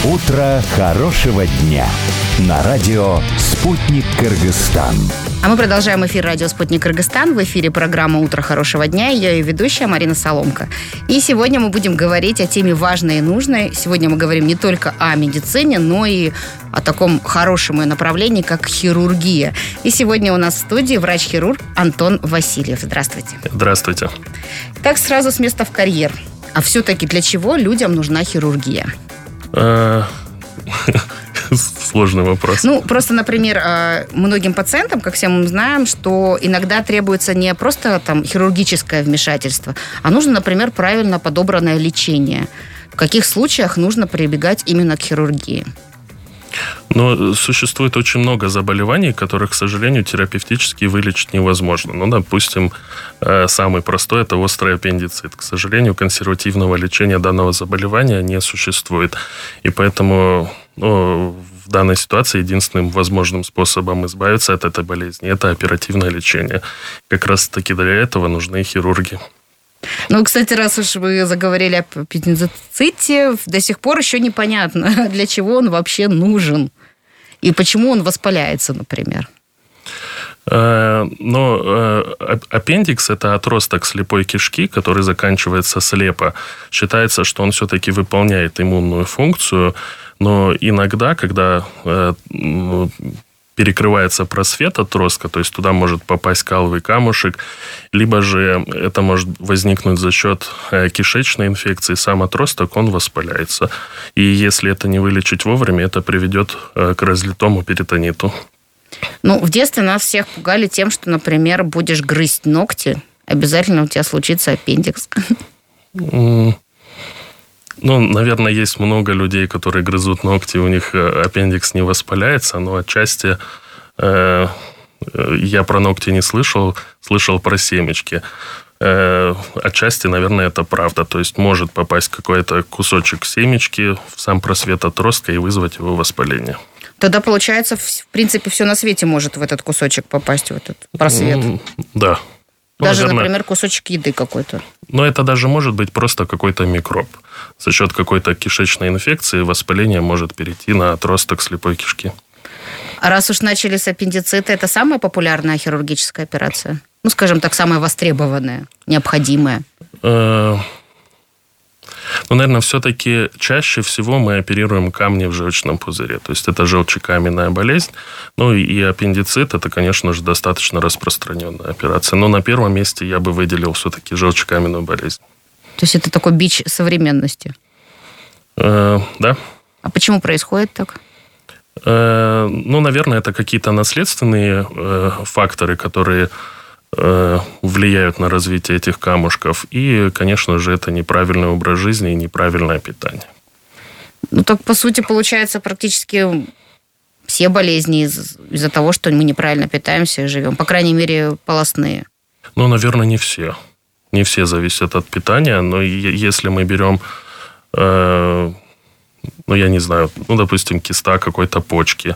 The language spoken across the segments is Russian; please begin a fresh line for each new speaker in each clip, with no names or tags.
Утро хорошего дня на радио «Спутник Кыргызстан».
А мы продолжаем эфир радио «Спутник Кыргызстан». В эфире программа «Утро хорошего дня». Я ее ведущая Марина Соломко. И сегодня мы будем говорить о теме важной и нужной. Сегодня мы говорим не только о медицине, но и о таком хорошем направлении, как хирургия. И сегодня у нас в студии врач-хирург Антон Васильев. Здравствуйте.
Здравствуйте.
Так, сразу с места в карьер. А все-таки для чего людям нужна хирургия?
Сложный вопрос.
Просто, например, многим пациентам, как все мы знаем, что иногда требуется не просто хирургическое вмешательство, а нужно, например, правильно подобранное лечение. В каких случаях нужно прибегать именно к хирургии?
Но существует очень много заболеваний, которых, к сожалению, терапевтически вылечить невозможно. Допустим, самый простой – это острый аппендицит. К сожалению, консервативного лечения данного заболевания не существует. И поэтому в данной ситуации единственным возможным способом избавиться от этой болезни – это оперативное лечение. Как раз-таки для этого нужны хирурги.
Кстати, раз уж вы заговорили об аппендиците, до сих пор еще непонятно, для чего он вообще нужен и почему он воспаляется, например.
Аппендикс – это отросток слепой кишки, который заканчивается слепо. Считается, что он все-таки выполняет иммунную функцию, но иногда, когда перекрывается просвет отростка, то есть туда может попасть каловый камушек, либо же это может возникнуть за счет кишечной инфекции, сам отросток, он воспаляется. И если это не вылечить вовремя, это приведет к разлитому перитониту.
В детстве нас всех пугали тем, что, например, будешь грызть ногти, обязательно у тебя случится аппендикс.
Наверное, есть много людей, которые грызут ногти, у них аппендикс не воспаляется, но отчасти я про ногти не слышал про семечки. Отчасти, наверное, это правда. То есть может попасть какой-то кусочек семечки в сам просвет отростка и вызвать его воспаление.
Тогда, получается, в принципе, все на свете может в этот кусочек попасть, в этот просвет.
Да.
Даже, например, кусочек еды какой-то.
Но это даже может быть просто какой-то микроб. За счет какой-то кишечной инфекции воспаление может перейти на отросток слепой кишки.
А раз уж начали с аппендицита, это самая популярная хирургическая операция? Скажем так, самая востребованная, необходимая?
Наверное, все-таки чаще всего мы оперируем камни в желчном пузыре. То есть это желчекаменная болезнь. И аппендицит – это, конечно же, достаточно распространенная операция. Но на первом месте я бы выделил все-таки желчекаменную болезнь.
То есть это такой бич современности?
Да.
А почему происходит так?
Наверное, это какие-то наследственные факторы, которые влияют на развитие этих камушков. И, конечно же, это неправильный образ жизни и неправильное питание.
Так, по сути, получается, практически все болезни из-за того, что мы неправильно питаемся и живем. По крайней мере, полостные.
Наверное, не все. Не все зависят от питания. Но если мы берем, я не знаю, допустим, киста какой-то почки,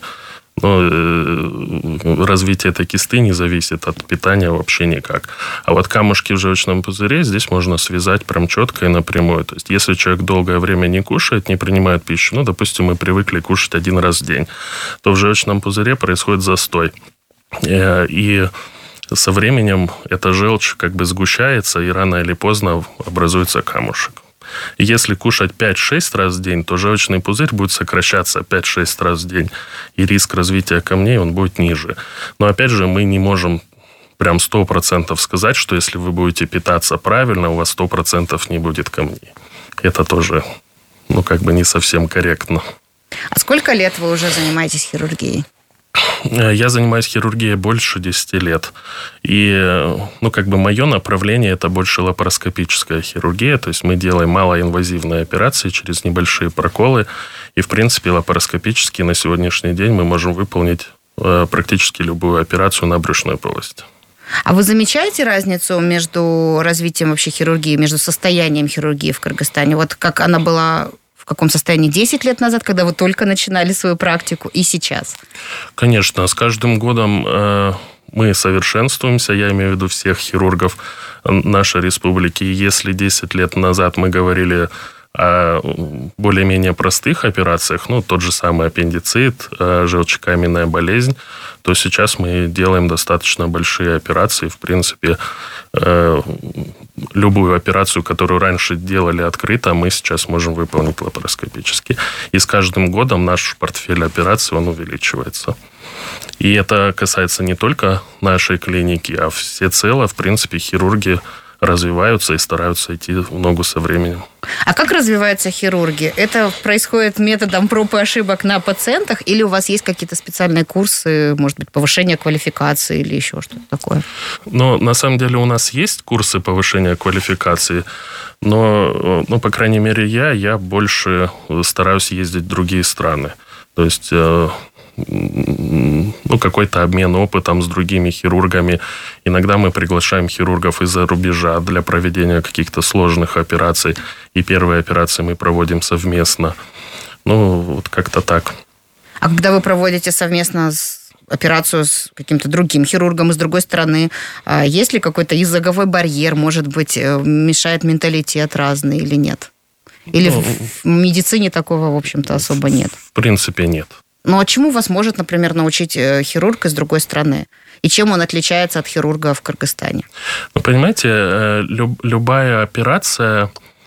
развитие этой кисты не зависит от питания вообще никак. А вот камушки в желчном пузыре здесь можно связать прям четко и напрямую. То есть, если человек долгое время не кушает, не принимает пищу, допустим, мы привыкли кушать один раз в день, то в желчном пузыре происходит застой. И со временем эта желчь сгущается, и рано или поздно образуется камушек. Если кушать 5-6 раз в день, то желчный пузырь будет сокращаться 5-6 раз в день, и риск развития камней он будет ниже. Но опять же, мы не можем прям 100% сказать, что если вы будете питаться правильно, у вас 100% не будет камней. Это тоже, не совсем корректно.
А сколько лет вы уже занимаетесь хирургией?
Я занимаюсь хирургией больше 10 лет. И, мое направление – это больше лапароскопическая хирургия. То есть мы делаем малоинвазивные операции через небольшие проколы. И, в принципе, лапароскопически на сегодняшний день мы можем выполнить практически любую операцию на брюшной полости.
А вы замечаете разницу между развитием вообще хирургии, между состоянием хирургии в Кыргызстане? Как она была в каком состоянии 10 лет назад, когда вы только начинали свою практику, и сейчас? Конечно,
с каждым годом мы совершенствуемся, я имею в виду всех хирургов нашей республики. Если 10 лет назад мы говорили о более-менее простых операциях, тот же самый аппендицит, желчекаменная болезнь, то сейчас мы делаем достаточно большие операции. В принципе, любую операцию, которую раньше делали открыто, мы сейчас можем выполнить лапароскопически. И с каждым годом наш портфель операций, он увеличивается. И это касается не только нашей клиники, а всецело, в принципе, хирурги развиваются и стараются идти в ногу со временем.
А как развиваются хирурги? Это происходит методом проб и ошибок на пациентах, или у вас есть какие-то специальные курсы, может быть, повышения квалификации или еще что-то такое?
На самом деле у нас есть курсы повышения квалификации, но по крайней мере, я больше стараюсь ездить в другие страны. То есть какой-то обмен опытом с другими хирургами. Иногда мы приглашаем хирургов из-за рубежа для проведения каких-то сложных операций. И первые операции мы проводим совместно. Вот как-то так.
А когда вы проводите совместно операцию с каким-то другим хирургом из другой страны, есть ли какой-то языковой барьер, может быть, мешает менталитет разный или нет? Или в медицине такого, в общем-то, особо нет?
В принципе, нет.
А чему вас может, например, научить хирург из другой страны? И чем он отличается от хирурга в Кыргызстане?
Понимаете, любая операция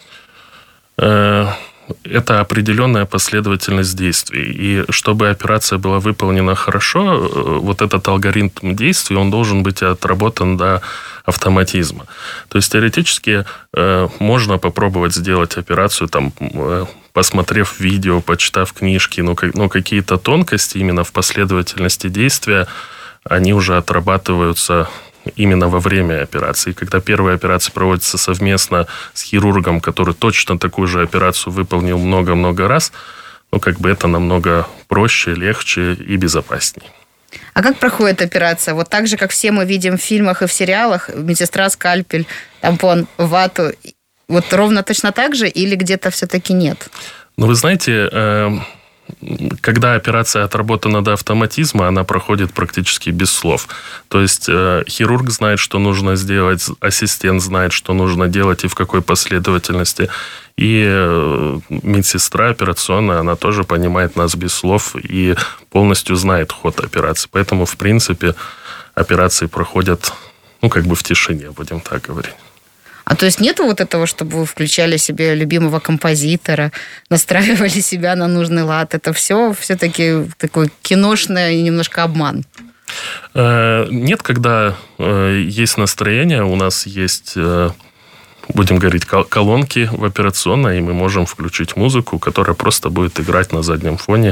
это определенная последовательность действий. И чтобы операция была выполнена хорошо, вот этот алгоритм действий, он должен быть отработан до автоматизма. То есть теоретически можно попробовать сделать операцию, посмотрев видео, почитав книжки, но какие-то тонкости именно в последовательности действия, они уже отрабатываются именно во время операции. Когда первая операция проводится совместно с хирургом, который точно такую же операцию выполнил много-много раз, это намного проще, легче и безопаснее.
А как проходит операция? Вот так же, как все мы видим в фильмах и в сериалах, медсестра, скальпель, тампон, вату, вот ровно точно так же или где-то все-таки нет?
Вы знаете, когда операция отработана до автоматизма, она проходит практически без слов. То есть хирург знает, что нужно сделать, ассистент знает, что нужно делать и в какой последовательности. И медсестра операционная, она тоже понимает нас без слов и полностью знает ход операции. Поэтому, в принципе, операции проходят, в тишине, будем так говорить.
А то есть нету вот этого, чтобы вы включали себе любимого композитора, настраивали себя на нужный лад? Это все-таки такой киношный и немножко обман?
Нет, когда есть настроение, у нас есть, будем говорить, колонки в операционной, и мы можем включить музыку, которая просто будет играть на заднем фоне.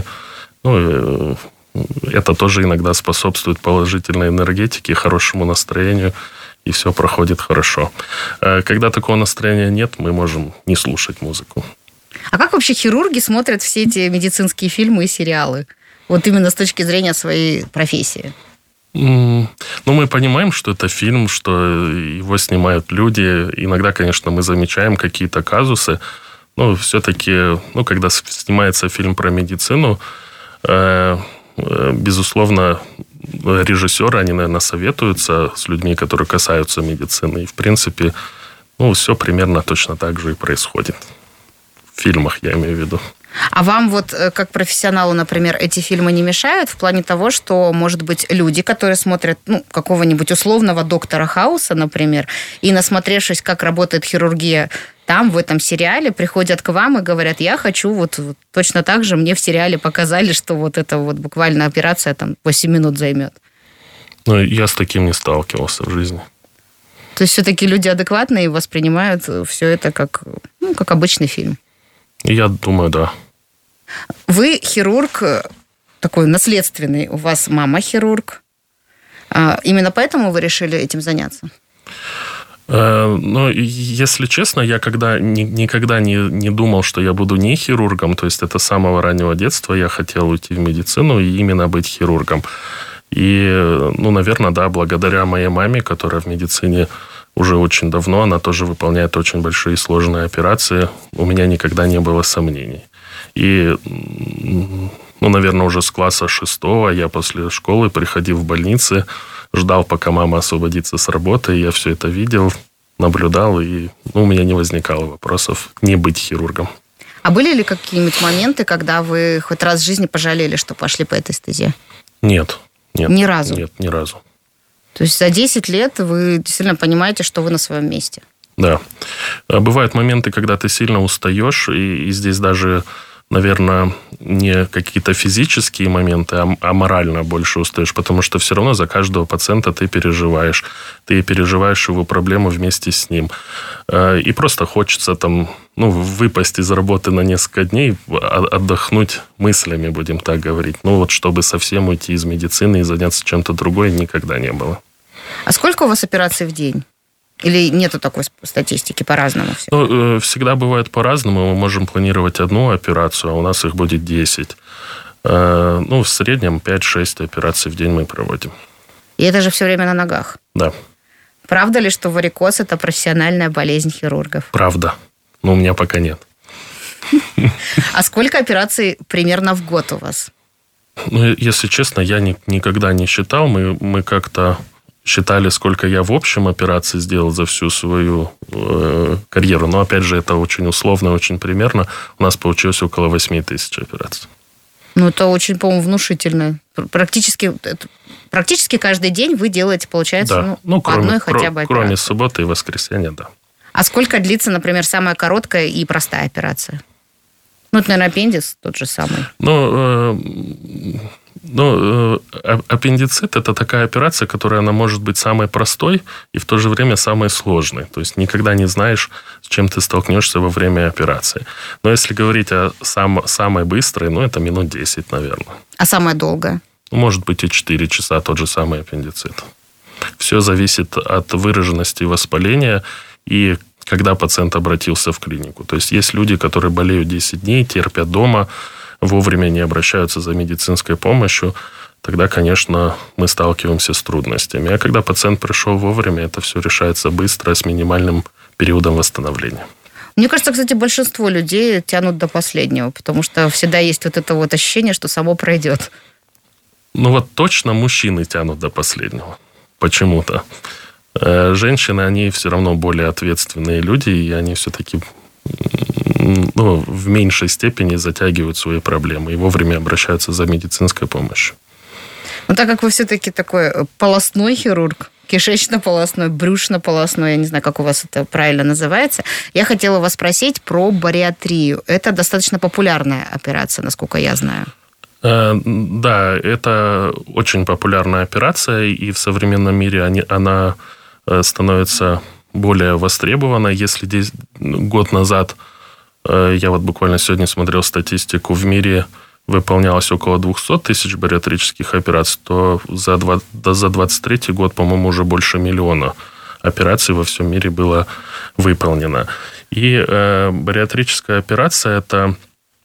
Это тоже иногда способствует положительной энергетике, хорошему настроению, и все проходит хорошо. Когда такого настроения нет, мы можем не слушать музыку.
А как вообще хирурги смотрят все эти медицинские фильмы и сериалы? Вот именно с точки зрения своей профессии.
Мы понимаем, что это фильм, что его снимают люди. Иногда, конечно, мы замечаем какие-то казусы. Но все-таки, когда снимается фильм про медицину, безусловно, режиссеры, они, наверное, советуются с людьми, которые касаются медицины. И, в принципе, все примерно точно так же и происходит. В фильмах, я имею в виду.
А вам как профессионалу, например, эти фильмы не мешают в плане того, что, может быть, люди, которые смотрят какого-нибудь условного доктора Хауса, например, и насмотревшись, как работает хирургия там, в этом сериале, приходят к вам и говорят: я хочу точно так же, мне в сериале показали, что это буквально операция 8 минут займет.
Я с таким не сталкивался в жизни.
То есть все-таки люди адекватные и воспринимают все это как обычный фильм?
Я думаю, да.
Вы хирург такой наследственный, у вас мама хирург. Именно поэтому вы решили этим заняться?
Если честно, я никогда не думал, что я буду не хирургом. То есть это с самого раннего детства я хотел уйти в медицину и именно быть хирургом. И, наверное, да, благодаря моей маме, которая в медицине уже очень давно, она тоже выполняет очень большие и сложные операции, у меня никогда не было сомнений. И, наверное, уже с класса 6 я после школы, приходил в больницы, ждал, пока мама освободится с работы, я все это видел, наблюдал, и у меня не возникало вопросов не быть хирургом.
А были ли какие-нибудь моменты, когда вы хоть раз в жизни пожалели, что пошли по этой стезе?
Нет.
Ни разу?
Нет, ни разу.
То есть за 10 лет вы действительно понимаете, что вы на своем месте?
Да. Бывают моменты, когда ты сильно устаешь, и здесь даже, наверное, не какие-то физические моменты, а морально больше устаешь, потому что все равно за каждого пациента ты переживаешь. Ты переживаешь его проблему вместе с ним. И просто хочется там, выпасть из работы на несколько дней, отдохнуть мыслями, будем так говорить. Чтобы совсем уйти из медицины и заняться чем-то другим, никогда не было.
А сколько у вас операций в день? Или нету такой статистики, по-разному все?
Всегда бывает по-разному. Мы можем планировать одну операцию, а у нас их будет 10. В среднем 5-6 операций в день мы проводим.
И это же все время на ногах?
Да.
Правда ли, что варикоз – это профессиональная болезнь хирургов?
Правда. Но у меня пока нет.
А сколько операций примерно в год у вас?
Если честно, я никогда не считал. Мы как-то считали, сколько я в общем операций сделал за всю свою карьеру. Но, опять же, это очень условно, очень примерно. У нас получилось около 8 тысяч операций.
Это очень, по-моему, внушительно. Практически каждый день вы делаете, получается, по одной хотя бы операции.
Кроме субботы и воскресенья, да.
А сколько длится, например, самая короткая и простая операция? Это, наверное, аппендикс тот же самый.
Аппендицит – это такая операция, которая она может быть самой простой и в то же время самой сложной. То есть никогда не знаешь, с чем ты столкнешься во время операции. Но если говорить о самой быстрой, это минут 10, наверное.
А самая долгая?
Может быть и 4 часа тот же самый аппендицит. Все зависит от выраженности воспаления и когда пациент обратился в клинику. То есть люди, которые болеют 10 дней, терпят дома, вовремя не обращаются за медицинской помощью, тогда, конечно, мы сталкиваемся с трудностями. А когда пациент пришел вовремя, это все решается быстро, с минимальным периодом восстановления.
Мне кажется, кстати, большинство людей тянут до последнего, потому что всегда есть это ощущение, что само пройдет.
Точно мужчины тянут до последнего. Почему-то. Женщины, они все равно более ответственные люди, и они все-таки в меньшей степени затягивают свои проблемы и вовремя обращаются за медицинской помощью.
Так как вы все-таки такой полостной хирург, кишечно-полостной, брюшно-полостной, я не знаю, как у вас это правильно называется, я хотела вас спросить про бариатрию. Это достаточно популярная операция, насколько я знаю.
Да, это очень популярная операция, и в современном мире она становится более востребованной. Если год назад, я буквально сегодня смотрел статистику, в мире выполнялось около 200 тысяч бариатрических операций, то за 2023 год, по-моему, уже больше 1 миллиона операций во всем мире было выполнено. И бариатрическая операция – это...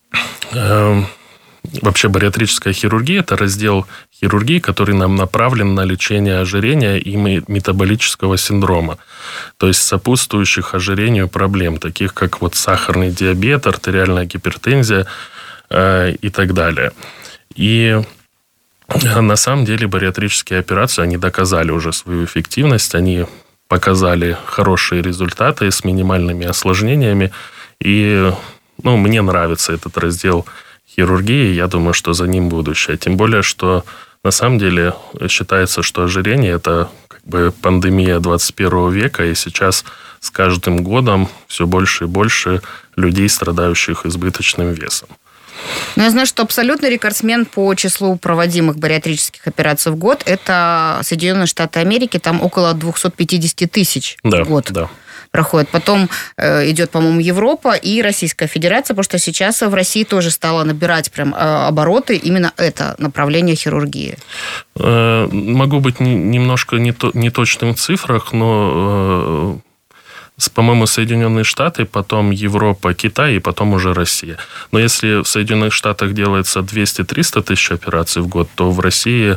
Вообще бариатрическая хирургия – это раздел хирургии, который нам направлен на лечение ожирения и метаболического синдрома, то есть сопутствующих ожирению проблем, таких как сахарный диабет, артериальная гипертензия и так далее. И на самом деле бариатрические операции, они доказали уже свою эффективность, они показали хорошие результаты с минимальными осложнениями, и мне нравится этот раздел хирургии, я думаю, что за ним будущее. Тем более, что на самом деле считается, что ожирение – это пандемия 21 века, и сейчас с каждым годом все больше и больше людей, страдающих избыточным весом.
Я знаю, что абсолютный рекордсмен по числу проводимых бариатрических операций в год – это Соединенные Штаты Америки, там около 250 тысяч в год. Да. Проходит. Потом идет, по-моему, Европа и Российская Федерация, потому что сейчас в России тоже стало набирать прям обороты именно это направление хирургии.
Могу быть немножко неточным в цифрах, но, по-моему, Соединенные Штаты, потом Европа, Китай и потом уже Россия. Но если в Соединенных Штатах делается 200-300 тысяч операций в год, то в России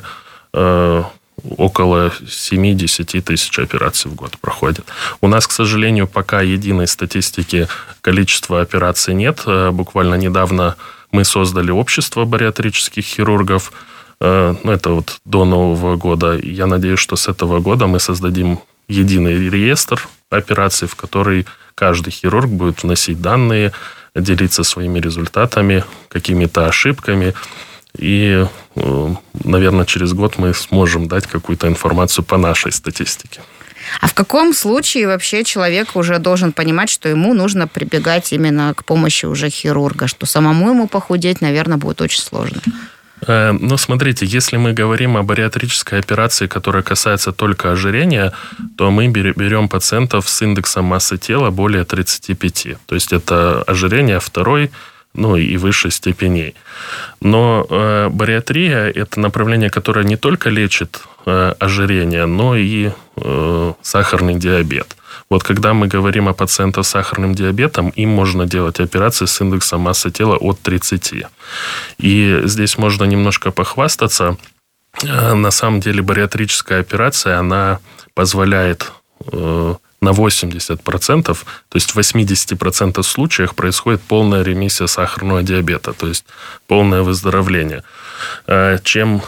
около 7-10 тысяч операций в год проходит. У нас, к сожалению, пока единой статистики количества операций нет. Буквально недавно мы создали общество бариатрических хирургов. Это до Нового года. Я надеюсь, что с этого года мы создадим единый реестр операций, в который каждый хирург будет вносить данные, делиться своими результатами, какими-то ошибками. И, наверное, через год мы сможем дать какую-то информацию по нашей статистике.
А в каком случае вообще человек уже должен понимать, что ему нужно прибегать именно к помощи уже хирурга, что самому ему похудеть, наверное, будет очень сложно?
Ну, смотрите, если мы говорим о бариатрической операции, которая касается только ожирения, то мы берем пациентов с индексом массы тела более 35. То есть это ожирение второй, и высшей степеней. Но бариатрия – это направление, которое не только лечит ожирение, но и сахарный диабет. Вот когда мы говорим о пациентах с сахарным диабетом, им можно делать операции с индексом массы тела от 30. И здесь можно немножко похвастаться. На самом деле бариатрическая операция, она позволяет на 80%, то есть в 80% случаях происходит полная ремиссия сахарного диабета, то есть полное выздоровление, чем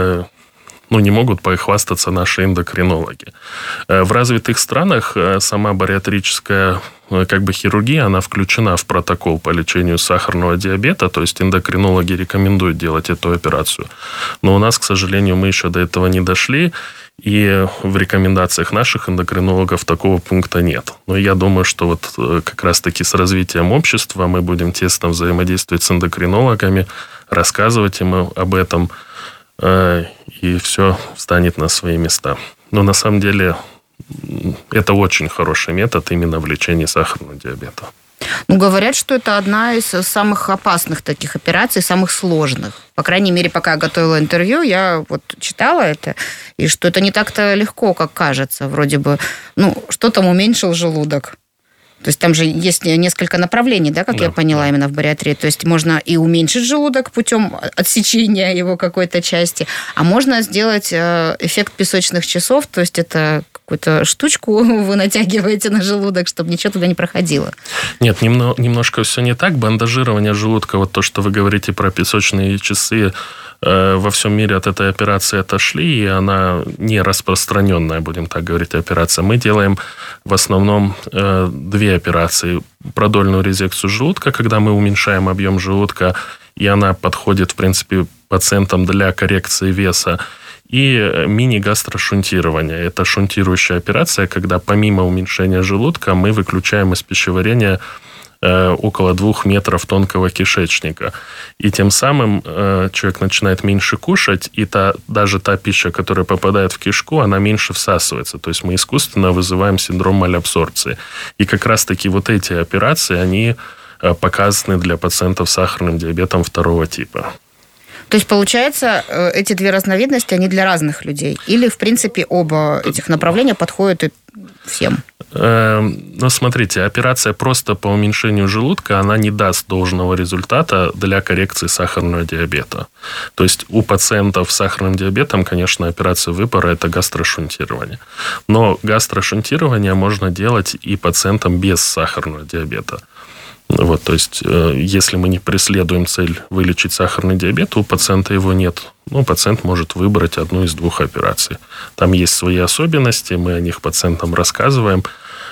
не могут похвастаться наши эндокринологи. В развитых странах сама бариатрическая хирургия, она включена в протокол по лечению сахарного диабета, то есть эндокринологи рекомендуют делать эту операцию. Но у нас, к сожалению, мы еще до этого не дошли, и в рекомендациях наших эндокринологов такого пункта нет. Но я думаю, что вот как раз-таки с развитием общества мы будем тесно взаимодействовать с эндокринологами, рассказывать им об этом, и все встанет на свои места. Но на самом деле это очень хороший метод именно в лечении сахарного диабета.
Говорят, что это одна из самых опасных таких операций, самых сложных. По крайней мере, пока я готовила интервью, я читала это, и что это не так-то легко, как кажется. Вроде бы, что там уменьшил желудок. То есть там же есть несколько направлений, да, как я поняла, именно в бариатрии. То есть можно и уменьшить желудок путем отсечения его какой-то части, а можно сделать эффект песочных часов, то есть это какую-то штучку вы натягиваете на желудок, чтобы ничего туда не проходило.
Нет, немножко все не так. Бандажирование желудка, вот то, что вы говорите про песочные часы, во всем мире от этой операции отошли, и она не распространенная, будем так говорить, операция. Мы делаем в основном две операции. Продольную резекцию желудка, когда мы уменьшаем объем желудка, и она подходит, в принципе, пациентам для коррекции веса. И мини-гастрошунтирование. Это шунтирующая операция, когда помимо уменьшения желудка мы выключаем из пищеварения около 2 метров тонкого кишечника. И тем самым человек начинает меньше кушать, и даже та пища, которая попадает в кишку, она меньше всасывается. То есть мы искусственно вызываем синдром малябсорбции. И как раз-таки вот эти операции, они показаны для пациентов с сахарным диабетом 2 типа.
То есть, получается, эти две разновидности, они для разных людей? Или, в принципе, оба этих направления подходят и всем?
Смотрите, операция просто по уменьшению желудка, она не даст должного результата для коррекции сахарного диабета. То есть у пациентов с сахарным диабетом, конечно, операция выбора – это гастрошунтирование. Но гастрошунтирование можно делать и пациентам без сахарного диабета. То есть, если мы не преследуем цель вылечить сахарный диабет, у пациента его нет. Пациент может выбрать одну из 2 операций. Там есть свои особенности, мы о них пациентам рассказываем.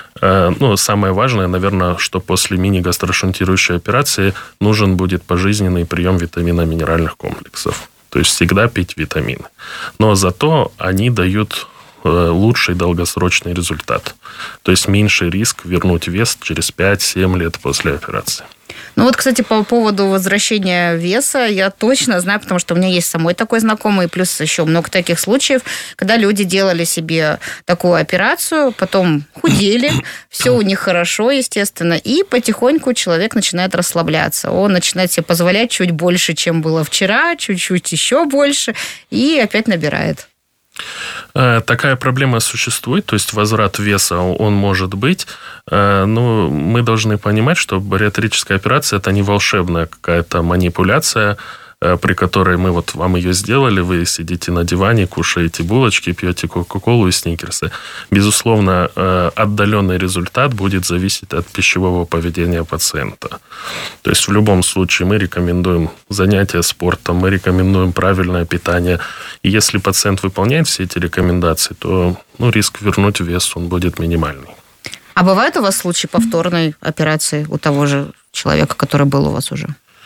Самое важное, наверное, что после мини-гастрошунтирующей операции нужен будет пожизненный прием витаминно-минеральных комплексов. То есть, всегда пить витамины. Но зато они дают лучший долгосрочный результат. То есть меньший риск вернуть вес через 5-7 лет после операции.
Кстати, по поводу возвращения веса я точно знаю, потому что у меня есть самой такой знакомый, плюс еще много таких случаев, когда люди делали себе такую операцию, потом худели, все у них хорошо, естественно, и потихоньку человек начинает расслабляться. Он начинает себе позволять чуть больше, чем было вчера, чуть-чуть еще больше, и опять набирает.
Такая проблема существует, то есть возврат веса, он может быть, но мы должны понимать, что бариатрическая операция – это не волшебная какая-то манипуляция, при которой мы вам ее сделали, вы сидите на диване, кушаете булочки, пьете кока-колу и сникерсы. Безусловно, отдаленный результат будет зависеть от пищевого поведения пациента. То есть в любом случае мы рекомендуем занятия спортом, мы рекомендуем правильное питание. И если пациент выполняет все эти рекомендации, то риск вернуть вес он будет минимальный.
А бывает у вас случай повторной операции у того же человека, который был у вас уже?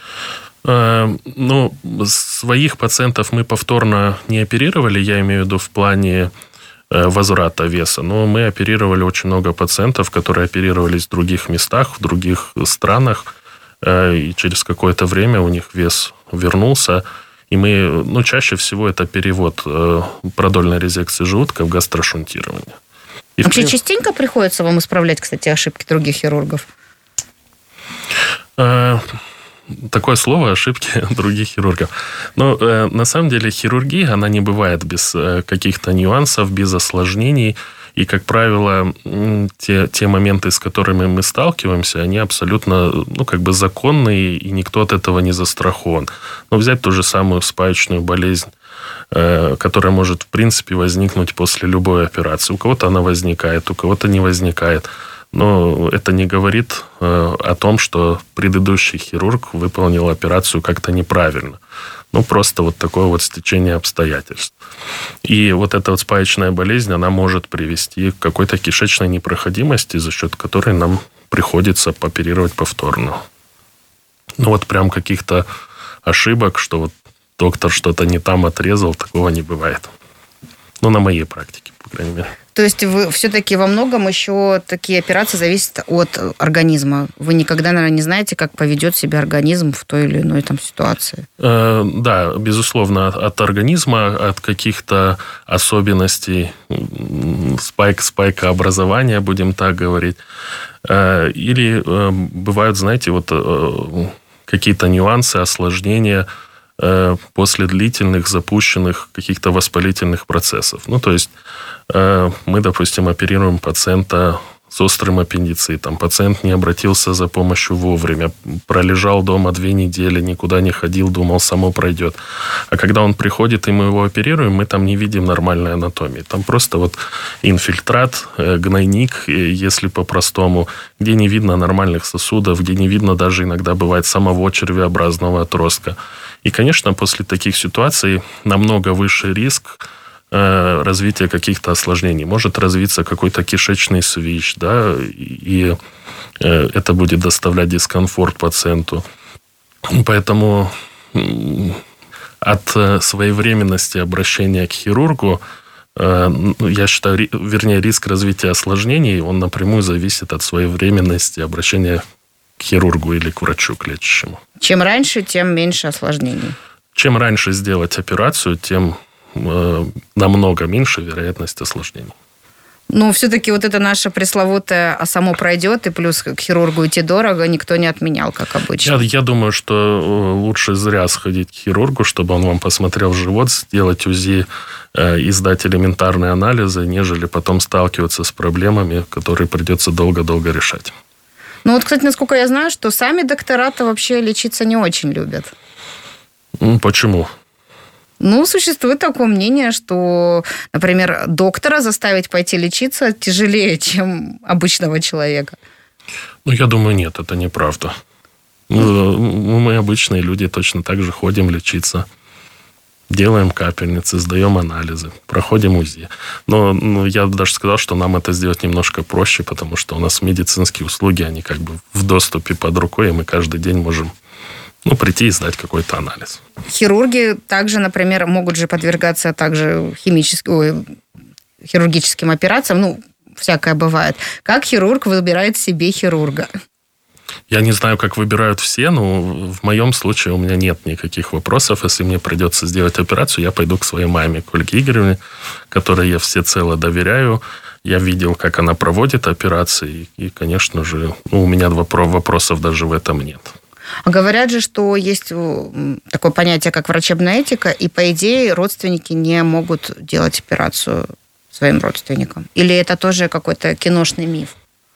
Своих пациентов мы повторно не оперировали, я имею в виду в плане возврата веса. Но мы оперировали очень много пациентов, которые оперировались в других местах, в других странах, и через какое-то время у них вес вернулся. И мы, чаще всего это перевод продольной резекции желудка в гастрошунтирование.
Вообще частенько приходится вам исправлять, кстати, ошибки других хирургов?
Такое слово «ошибки других хирургов». Но на самом деле хирургия, она не бывает без каких-то нюансов, без осложнений. И, как правило, те моменты, с которыми мы сталкиваемся, они абсолютно, законные, и никто от этого не застрахован. Но взять ту же самую спаечную болезнь, которая может, в принципе, возникнуть после любой операции. У кого-то она возникает, у кого-то не возникает. Но это не говорит о том, что предыдущий хирург выполнил операцию как-то неправильно. Просто вот такое вот стечение обстоятельств. И вот эта вот спаечная болезнь, она может привести к какой-то кишечной непроходимости, за счет которой нам приходится пооперировать повторно. Прям каких-то ошибок, что вот доктор что-то не там отрезал, такого не бывает. На моей практике, по крайней мере.
То есть вы все-таки во многом еще такие операции зависят от организма. Вы никогда, наверное, не знаете, как поведет себя организм в той или иной ситуации.
Да, безусловно, от организма, от каких-то особенностей спайкообразования, будем так говорить. Или бывают, знаете, какие-то нюансы, осложнения после длительных запущенных каких-то воспалительных процессов. То есть мы, допустим, оперируем пациента с острым аппендицитом. Пациент не обратился за помощью вовремя, пролежал дома 2 недели, никуда не ходил, думал, само пройдет. А когда он приходит, и мы его оперируем, мы там не видим нормальной анатомии. Там просто инфильтрат, гнойник, если по-простому, где не видно нормальных сосудов, где не видно даже иногда бывает самого червеобразного отростка. И, конечно, после таких ситуаций намного выше риск развития каких-то осложнений. Может развиться какой-то кишечный свищ, да, и это будет доставлять дискомфорт пациенту. Поэтому от своевременности обращения к хирургу, я считаю, риск развития осложнений, он напрямую зависит от своевременности обращения к хирургу или к врачу, к лечащему.
Чем раньше, тем меньше осложнений.
Чем раньше сделать операцию, тем намного меньше вероятность осложнений.
Все-таки это наше пресловутое «а само пройдет», и плюс к хирургу идти дорого, никто не отменял, как обычно.
Я думаю, что лучше зря сходить к хирургу, чтобы он вам посмотрел в живот, сделать УЗИ и сдать элементарные анализы, нежели потом сталкиваться с проблемами, которые придется долго-долго решать.
Кстати, насколько я знаю, что сами доктора-то вообще лечиться не очень любят.
Почему?
Существует такое мнение, что, например, доктора заставить пойти лечиться тяжелее, чем обычного человека.
Я думаю, нет, это неправда. Мы обычные люди точно так же ходим лечиться. Делаем капельницы, сдаем анализы, проходим УЗИ. Но я бы даже сказал, что нам это сделать немножко проще, потому что у нас медицинские услуги, они как бы в доступе под рукой, и мы каждый день можем прийти и сдать какой-то анализ.
Хирурги также, например, могут же подвергаться также хирургическим операциям. Всякое бывает. Как хирург выбирает себе хирурга?
Я не знаю, как выбирают все, но в моем случае у меня нет никаких вопросов. Если мне придется сделать операцию, я пойду к своей маме, к Ольге Игоревне, которой я всецело доверяю. Я видел, как она проводит операции, и, конечно же, у меня вопросов даже в этом нет.
А говорят же, что есть такое понятие, как врачебная этика, и, по идее, родственники не могут делать операцию своим родственникам. Или это тоже какой-то киношный миф?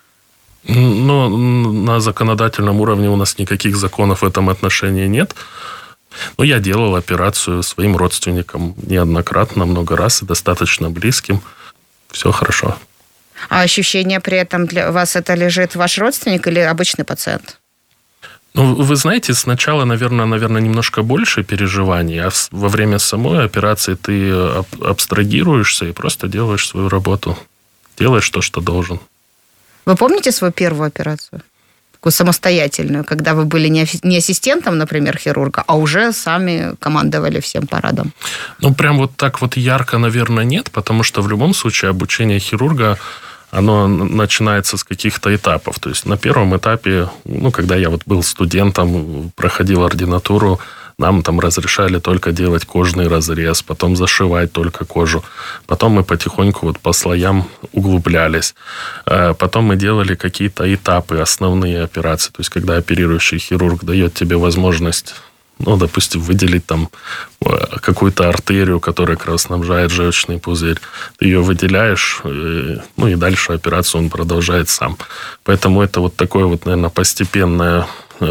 На законодательном уровне у нас никаких законов в этом отношении нет. Но я делал операцию своим родственникам неоднократно, много раз, и достаточно близким. Все хорошо.
А ощущение при этом для вас это лежит ваш родственник или обычный пациент?
Вы знаете, сначала, наверное, немножко больше переживаний, а во время самой операции ты абстрагируешься и просто делаешь свою работу. Делаешь то, что должен.
Вы помните свою первую операцию? такую самостоятельную, когда вы были не ассистентом, например, хирурга, а уже сами командовали всем парадом?
Прям вот так вот ярко, наверное, нет, потому что в любом случае обучение хирурга, оно начинается с каких-то этапов. То есть на первом этапе, когда я вот был студентом, проходил ординатуру, нам там разрешали только делать кожный разрез, потом зашивать только кожу. Потом мы потихоньку вот по слоям углублялись. Потом мы делали какие-то этапы, основные операции. То есть, когда оперирующий хирург дает тебе возможность, допустим, выделить там какую-то артерию, которая кровоснабжает желчный пузырь. Ты ее выделяешь, и дальше операцию он продолжает сам. Поэтому это вот такое вот, наверное, постепенное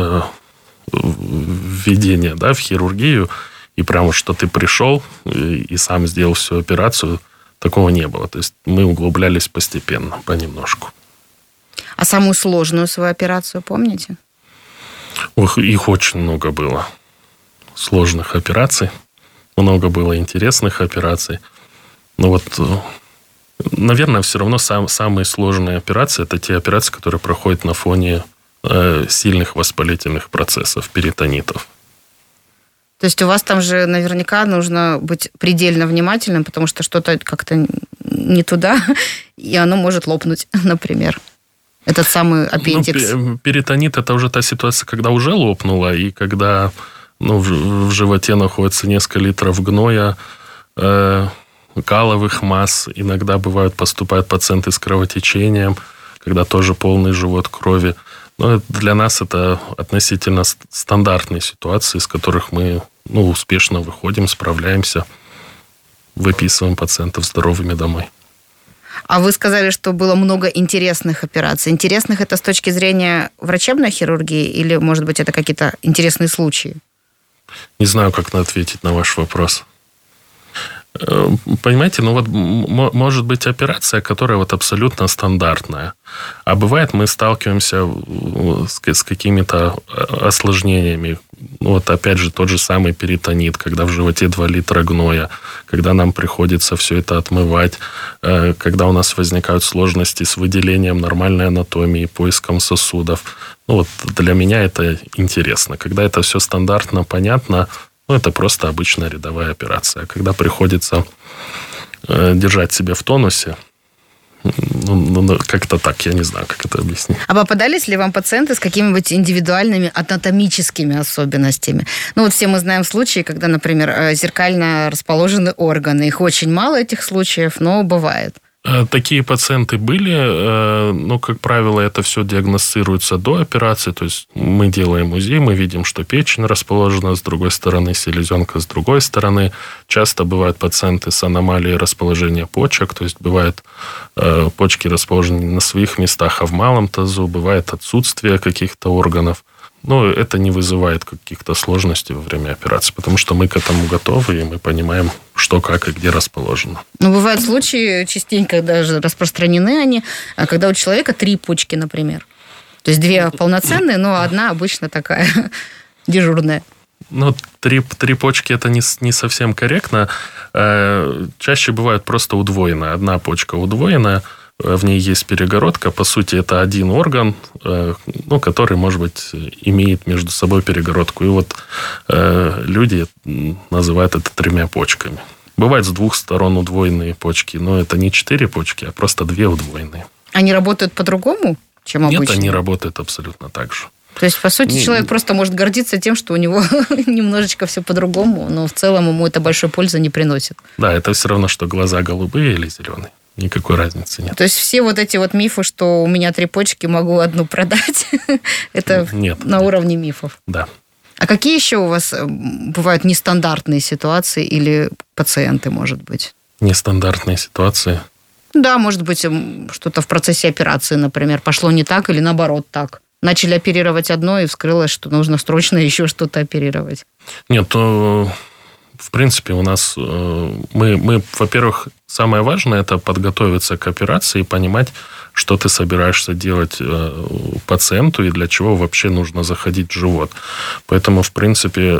введение, в хирургию, и прямо что ты пришел и сам сделал всю операцию, такого не было. То есть мы углублялись постепенно, понемножку.
А самую сложную свою операцию помните?
Их очень много было. Сложных операций. Много было интересных операций. Наверное, все равно самые сложные операции – это те операции, которые проходят на фоне сильных воспалительных процессов, перитонитов.
То есть у вас там же наверняка нужно быть предельно внимательным, потому что что-то как-то не туда, и оно может лопнуть, например. Этот самый аппендикс.
Перитонит – это уже та ситуация, когда уже лопнуло, и когда в животе находится несколько литров гноя, каловых масс. Иногда поступают пациенты с кровотечением, когда тоже полный живот крови. Но для нас это относительно стандартные ситуации, из которых мы успешно выходим, справляемся, выписываем пациентов здоровыми домой.
А вы сказали, что было много интересных операций. Интересных это с точки зрения врачебной хирургии или, может быть, это какие-то интересные случаи?
Не знаю, как ответить на ваш вопрос. Понимаете, может быть операция, которая абсолютно стандартная. А бывает, мы сталкиваемся с какими-то осложнениями. Опять же, тот же самый перитонит, когда в животе 2 литра гноя, когда нам приходится все это отмывать, когда у нас возникают сложности с выделением нормальной анатомии, поиском сосудов. Для меня это интересно. Когда это все стандартно, понятно, это просто обычная рядовая операция. Когда приходится держать себя в тонусе, как-то так, я не знаю, как это объяснить.
А попадались ли вам пациенты с какими-нибудь индивидуальными анатомическими особенностями? Все мы знаем случаи, когда, например, зеркально расположены органы. Их очень мало, этих случаев, но бывает.
Такие пациенты были, но, как правило, это все диагностируется до операции. То есть мы делаем УЗИ, мы видим, что печень расположена с другой стороны, селезенка с другой стороны. Часто бывают пациенты с аномалией расположения почек. То есть бывают почки расположены не на своих местах, а в малом тазу. Бывает отсутствие каких-то органов. Но это не вызывает каких-то сложностей во время операции, потому что мы к этому готовы, и мы понимаем, что, как и где расположено.
Бывают случаи, частенько даже распространены они, когда у человека 3 почки, например. То есть 2 полноценные, но одна обычно такая дежурная.
3 почки – это не совсем корректно. Чаще бывает просто удвоенная. Одна почка удвоенная, в ней есть перегородка. По сути, это один орган, который, может быть, имеет между собой перегородку. И люди называют это 3 почками. Бывает с 2 сторон удвоенные почки, но это не 4 почки, а просто 2 удвоенные.
Они работают по-другому, чем обычно?
Нет, они работают абсолютно так же.
То есть, по сути, человек просто может гордиться тем, что у него немножечко все по-другому, но в целом ему это большой пользы не приносит.
Да, это все равно, что глаза голубые или зеленые. Никакой разницы нет.
То есть все эти мифы, что у меня 3 почки, могу одну продать, это
нет,
на уровне мифов?
Да.
А какие еще у вас бывают нестандартные ситуации или пациенты, может быть?
Нестандартные ситуации?
Да, может быть, что-то в процессе операции, например, пошло не так или наоборот так. Начали оперировать одно, и вскрылось, что нужно срочно еще что-то оперировать.
Нет, в принципе, у нас мы, во-первых, самое важное – это подготовиться к операции и понимать, что ты собираешься делать пациенту и для чего вообще нужно заходить в живот. Поэтому, в принципе,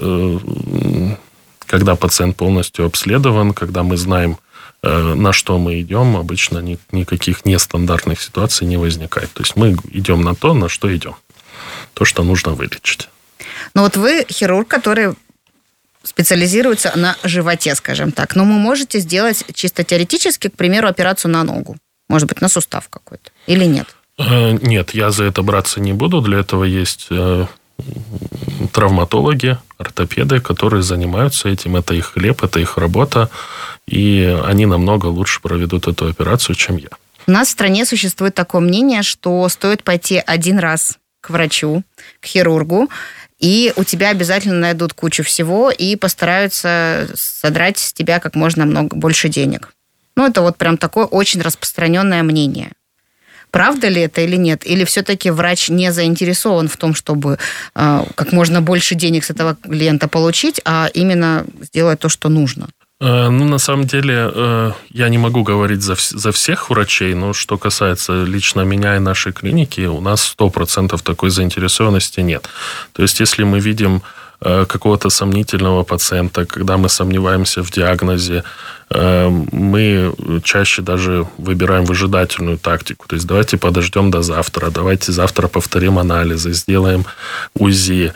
когда пациент полностью обследован, когда мы знаем, на что мы идем, обычно никаких нестандартных ситуаций не возникает. То есть мы идем на то, на что идем. то, что нужно вылечить.
Но вот вы хирург, который специализируется на животе, скажем так. Но вы можете сделать чисто теоретически, к примеру, операцию на ногу. Может быть, на сустав какой-то. Или нет?
Нет, я за это браться не буду. Для этого есть травматологи, ортопеды, которые занимаются этим. Это их хлеб, это их работа. И они намного лучше проведут эту операцию, чем я.
У нас в стране существует такое мнение, что стоит пойти один раз к врачу, к хирургу, и у тебя обязательно найдут кучу всего и постараются содрать с тебя как можно больше денег. Ну, это вот прям такое очень распространенное мнение. Правда ли это или нет? Или все-таки врач не заинтересован в том, чтобы как можно больше денег с этого клиента получить, а именно сделать то, что нужно?
Ну, на самом деле, я не могу говорить за всех врачей, но что касается лично меня и нашей клиники, у нас 100% такой заинтересованности нет. То есть, если мы видим какого-то сомнительного пациента, когда мы сомневаемся в диагнозе, мы чаще даже выбираем выжидательную тактику. То есть, давайте подождем до завтра, давайте завтра повторим анализы, сделаем УЗИ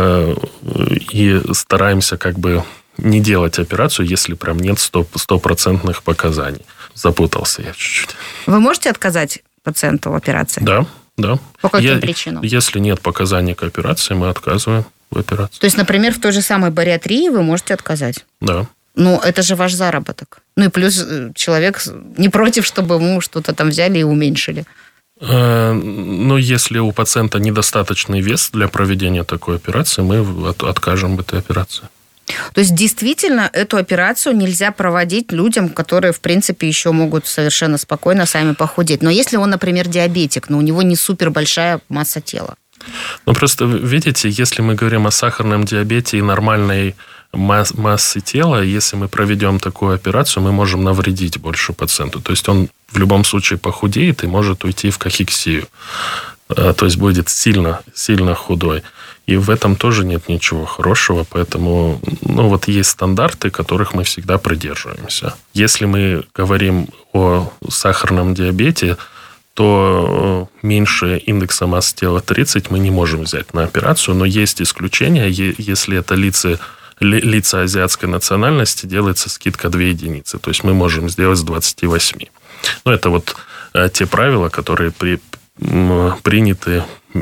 и стараемся как бы не делать операцию, если прям нет стопроцентных показаний. Запутался я чуть-чуть.
Вы можете отказать пациенту в операции?
Да.
По каким причинам?
Если нет показаний к операции, мы отказываем в операции.
То есть, например, в той же самой бариатрии вы можете отказать?
Да.
Ну, это же ваш заработок. Ну и плюс человек не против, чтобы ему что-то там взяли и уменьшили.
Но если у пациента недостаточный вес для проведения такой операции, мы откажем в этой операции.
То есть, действительно, эту операцию нельзя проводить людям, которые, в принципе, еще могут совершенно спокойно сами похудеть. Но если он, например, диабетик, но у него не супер большая масса тела.
Ну, просто, видите, если мы говорим о сахарном диабете и нормальной массы тела, если мы проведем такую операцию, мы можем навредить больше пациенту. То есть, он в любом случае похудеет и может уйти в кахексию. То есть, будет сильно худой. И в этом тоже нет ничего хорошего, поэтому вот есть стандарты, которых мы всегда придерживаемся. Если мы говорим о сахарном диабете, то меньше индекса массы тела 30 мы не можем взять на операцию, но есть исключения, если это лица азиатской национальности, делается скидка 2 единицы, то есть мы можем сделать с 28. Но это вот те правила, которые приняты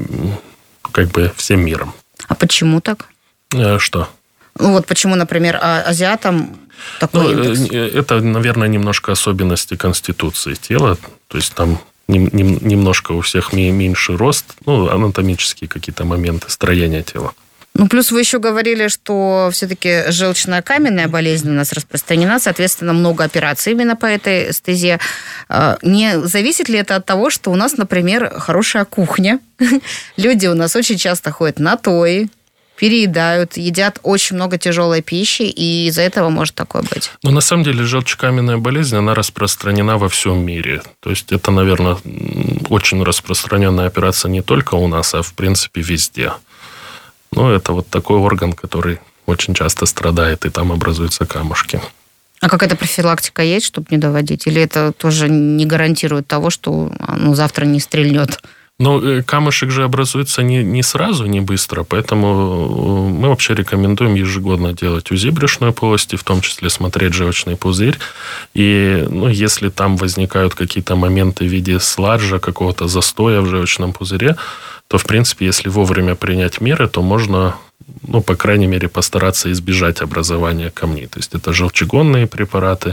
как бы всем миром.
А почему так?
Что?
Ну вот почему, например, азиатам такой индекс?
Это, наверное, немножко особенности конституции тела. То есть там немножко у всех меньший рост, анатомические какие-то моменты строения тела.
Ну, плюс вы еще говорили, что все-таки желчно-каменная болезнь у нас распространена, соответственно, много операций именно по этой стезе. Не зависит ли это от того, что у нас, например, хорошая кухня? Люди у нас очень часто ходят на тои, переедают, едят очень много тяжелой пищи, и из-за этого может такое быть.
Ну, на самом деле, желчекаменная болезнь, она распространена во всем мире. То есть, это, наверное, очень распространенная операция не только у нас, а, в принципе, везде. Это вот такой орган, который очень часто страдает, и там образуются камушки.
А какая-то профилактика есть, чтобы не доводить? Или это тоже не гарантирует того, что завтра не стрельнет?
Камушек же образуется не сразу, не быстро, поэтому мы вообще рекомендуем ежегодно делать УЗИ брюшной полости, в том числе смотреть желчный пузырь. И если там возникают какие-то моменты в виде сларжа, какого-то застоя в желчном пузыре, то, в принципе, если вовремя принять меры, то можно, по крайней мере, постараться избежать образования камней. То есть, это желчегонные препараты,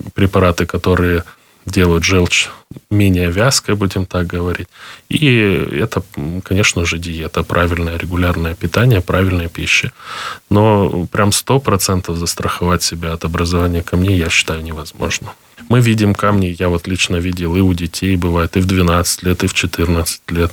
которые делают желчь менее вязкой, будем так говорить. И это, конечно же, диета, правильное регулярное питание, правильная пища. Но прям 100% застраховать себя от образования камней, я считаю, невозможно. Мы видим камни, я вот лично видел и у детей, бывает и в 12 лет, и в 14 лет.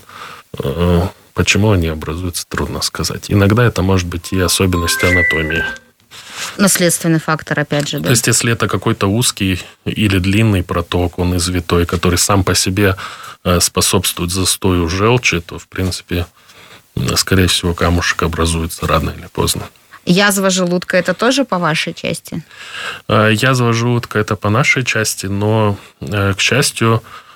Почему они образуются, трудно сказать. Иногда это может быть и особенности анатомии.
Наследственный фактор, опять же, да?
То есть, если это какой-то узкий или длинный проток, он извитой, который сам по себе способствует застою желчи, то, в принципе, скорее всего, камушек образуется рано или поздно.
Язва желудка – это тоже по вашей части?
Язва желудка – это по нашей части, но, к счастью,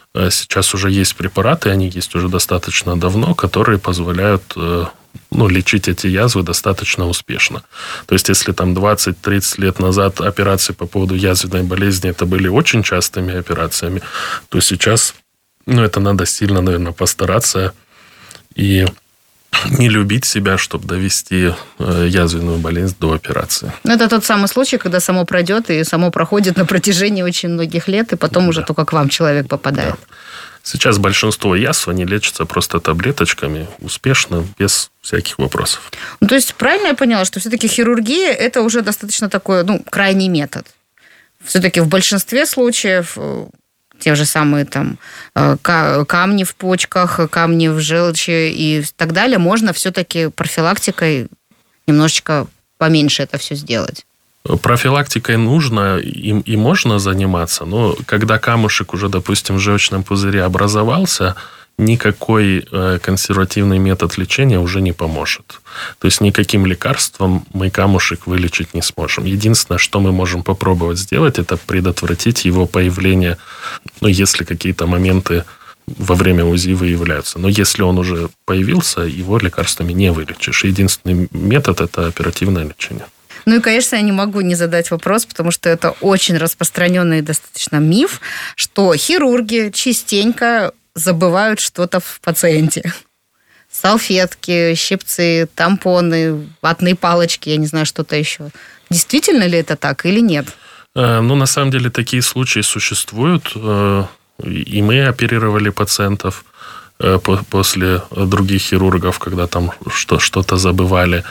сейчас уже есть препараты, они есть уже достаточно давно, которые позволяют лечить эти язвы достаточно успешно. То есть, если там 20-30 лет назад операции по поводу язвенной болезни это были очень частыми операциями, то сейчас это надо сильно, наверное, постараться и не любить себя, чтобы довести язвенную болезнь до операции.
Это тот самый случай, когда само пройдет и само проходит на протяжении очень многих лет, и потом уже только к вам человек попадает.
Да. Сейчас большинство язв, они лечатся просто таблеточками, успешно, без всяких вопросов.
То есть, правильно я поняла, что все-таки хирургия – это уже достаточно такой, крайний метод? Все-таки в большинстве случаев те же самые там камни в почках, камни в желчи и так далее, можно все-таки профилактикой немножечко поменьше это все сделать.
Профилактикой нужно и можно заниматься, но когда камушек уже, допустим, в желчном пузыре образовался, никакой консервативный метод лечения уже не поможет. То есть никаким лекарством мы камушек вылечить не сможем. Единственное, что мы можем попробовать сделать, это предотвратить его появление, если какие-то моменты во время УЗИ выявляются. Но если он уже появился, его лекарствами не вылечишь. Единственный метод – это оперативное лечение.
И, конечно, я не могу не задать вопрос, потому что это очень распространенный достаточно миф, что хирурги частенько забывают что-то в пациенте. Салфетки, щипцы, тампоны, ватные палочки, я не знаю, что-то еще. Действительно ли это так или нет?
На самом деле такие случаи существуют. И мы оперировали пациентов после других хирургов, когда там что-то забывали.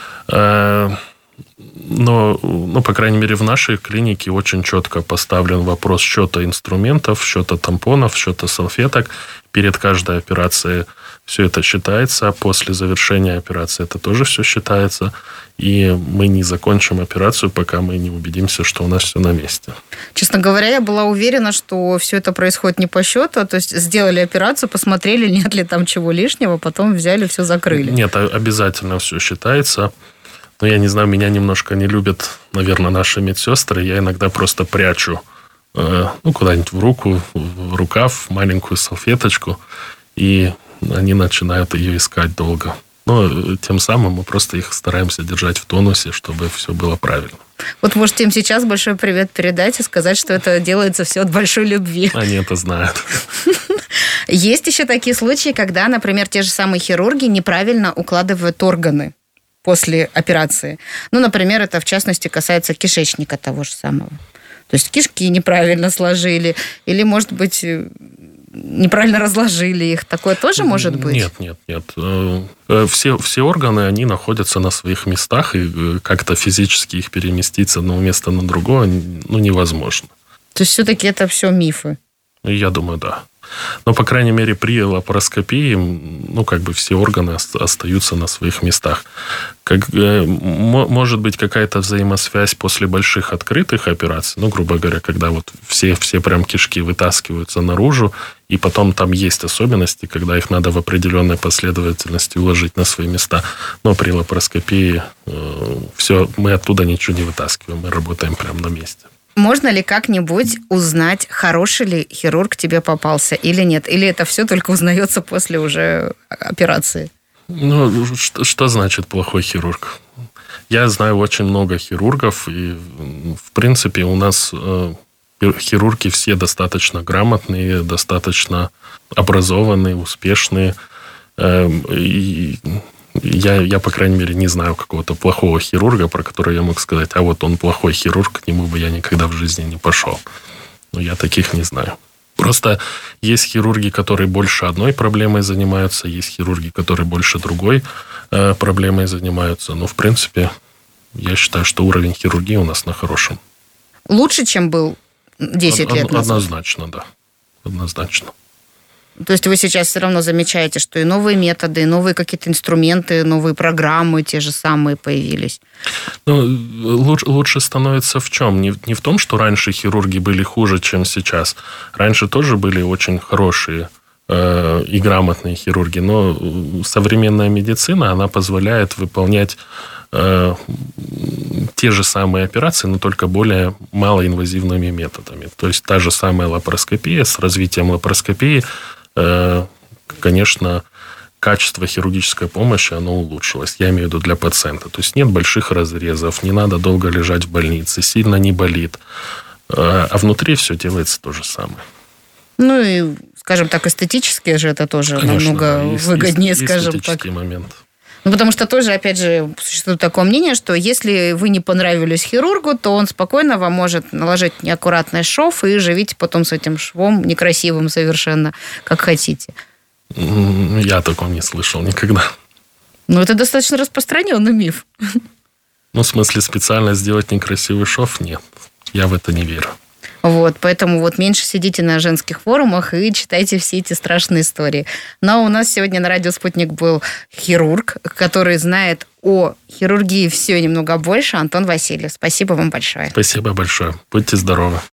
Но, по крайней мере, в нашей клинике очень четко поставлен вопрос счета инструментов, счета тампонов, счета салфеток. Перед каждой операцией все это считается, а после завершения операции это тоже все считается. И мы не закончим операцию, пока мы не убедимся, что у нас все на месте.
Честно говоря, я была уверена, что все это происходит не по счету, то есть сделали операцию, посмотрели, нет ли там чего лишнего, потом взяли, все закрыли.
Нет, обязательно все считается. Но я не знаю, меня немножко не любят, наверное, наши медсестры. Я иногда просто прячу куда-нибудь в руку, в рукав, маленькую салфеточку, и они начинают ее искать долго. Но тем самым мы просто их стараемся держать в тонусе, чтобы все было правильно.
Вот можете им сейчас большой привет передать и сказать, что это делается все от большой любви.
Они это знают.
Есть еще такие случаи, когда, например, те же самые хирурги неправильно укладывают органы после операции. Например, это в частности касается кишечника того же самого. То есть кишки неправильно сложили, или, может быть, неправильно разложили их. Такое тоже может быть?
Нет. Все органы, они находятся на своих местах, и как-то физически их переместить с одного места на другое невозможно.
То есть все-таки это все мифы?
Я думаю, да. Но, по крайней мере, при лапароскопии, все органы остаются на своих местах. Может быть какая-то взаимосвязь после больших открытых операций, грубо говоря, когда вот все прям кишки вытаскиваются наружу, и потом там есть особенности, когда их надо в определенной последовательности уложить на свои места. Но при лапароскопии мы оттуда ничего не вытаскиваем, мы работаем прямо на месте.
Можно ли как-нибудь узнать, хороший ли хирург тебе попался или нет? Или это все только узнается после уже операции?
Что значит плохой хирург? Я знаю очень много хирургов, и, в принципе, у нас хирурги все достаточно грамотные, достаточно образованные, успешные. И я, по крайней мере, не знаю какого-то плохого хирурга, про которого я мог сказать, а вот он плохой хирург, к нему бы я никогда в жизни не пошел. Но я таких не знаю. Просто есть хирурги, которые больше одной проблемой занимаются, есть хирурги, которые больше другой проблемой занимаются. Но, в принципе, я считаю, что уровень хирургии у нас на хорошем.
Лучше, чем был 10 лет назад?
Однозначно, да. Однозначно.
То есть вы сейчас все равно замечаете, что и новые методы, и новые какие-то инструменты, новые программы те же самые появились?
Лучше становится в чем? Не в том, что раньше хирурги были хуже, чем сейчас. Раньше тоже были очень хорошие и грамотные хирурги, но современная медицина, она позволяет выполнять те же самые операции, но только более малоинвазивными методами. То есть та же самая лапароскопия. С развитием лапароскопии, конечно, качество хирургической помощи, оно улучшилось. Я имею в виду для пациента. То есть нет больших разрезов, не надо долго лежать в больнице, сильно не болит. А внутри все делается то же самое.
Ну и, скажем так, эстетически же это тоже, конечно, намного выгоднее, скажем так.
Эстетический момент.
Ну, потому что тоже, опять же, существует такое мнение, что если вы не понравились хирургу, то он спокойно вам может наложить неаккуратный шов и живите потом с этим швом некрасивым совершенно, как хотите.
Я о таком не слышал никогда.
Ну, это достаточно распространенный миф.
Ну, в смысле, специально сделать некрасивый шов? Нет. Я в это не верю.
Вот, поэтому вот меньше сидите на женских форумах и читайте все эти страшные истории. Но у нас сегодня на радио «Спутник» был хирург, который знает о хирургии все немного больше. Антон Васильев. Спасибо вам большое.
Спасибо большое. Будьте здоровы.